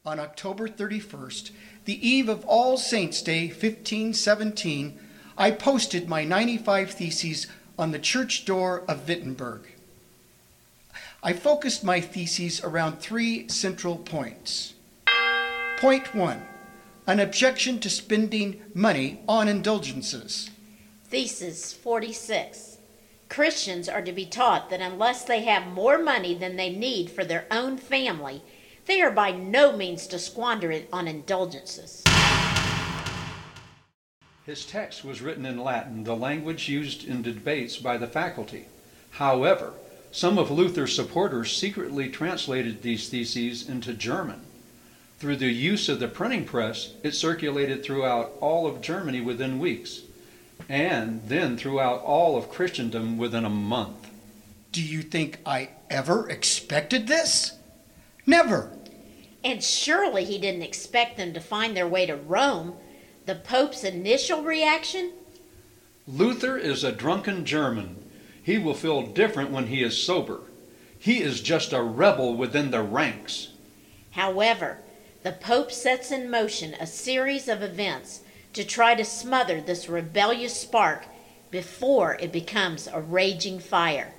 on October 31st, the eve of All Saints' Day 1517, I posted my 95 theses on the church door of Wittenberg. I focused my theses around 3 central points. Point 1, an objection to spending money on indulgences. Thesis 46. Christians are to be taught that unless they have more money than they need for their own family, they are by no means to squander it on indulgences. His text was written in Latin, the language used in debates by the faculty. However, some of Luther's supporters secretly translated these theses into German. Through the use of the printing press, it circulated throughout all of Germany within weeks, and then throughout all of Christendom within a month. Do you think I ever expected this? Never. And surely he didn't expect them to find their way to Rome. The Pope's initial reaction? Luther is a drunken German. He will feel different when he is sober. He is just a rebel within the ranks. However, the Pope sets in motion a series of events to try to smother this rebellious spark before it becomes a raging fire.